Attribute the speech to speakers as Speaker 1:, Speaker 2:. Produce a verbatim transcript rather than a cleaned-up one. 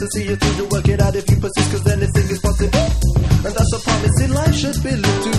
Speaker 1: to see you through to work it out if you persist, cause anything is possible. And that's a promise in life should be lived to